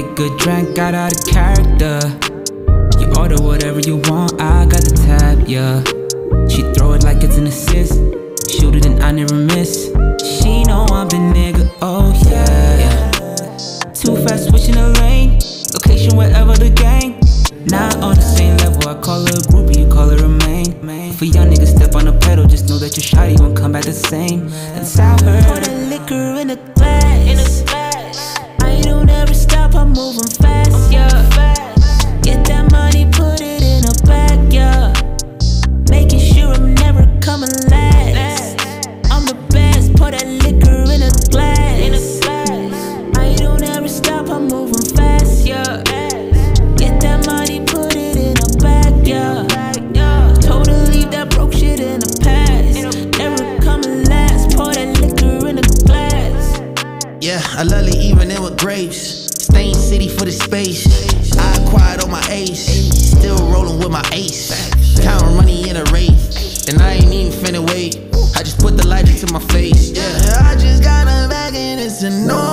make a drink, got out of character. You order whatever you want, I got the tab, yeah. She throw it like it's an assist, shoot it and I never miss. She know I'm the nigga, oh yeah. Too fast switching the lane, location wherever the gang. Not on the same level, I call her a groupie, you call her a main. For young niggas step on the pedal, just know that your shawty gon' come back the same. That's how her. Pour the liquor in a glass. I don't ever stop, I'm moving fast, yeah. Get that money, put it in a bag, yeah. Making sure I'm never coming last. I'm the best, pour that liquor in a glass. I don't ever stop, I'm moving fast, yeah. Get that money, put it in a bag, yeah. Totally that broke shit in the past. Never coming last, pour that liquor in a glass. Yeah, I love it even in with grapes. Stain city for the space. I acquired on my ace. Still rolling with my ace. Counting money in a race. And I ain't even finna wait. I just put the light into my face. Yeah, I just got a bag and it's a no.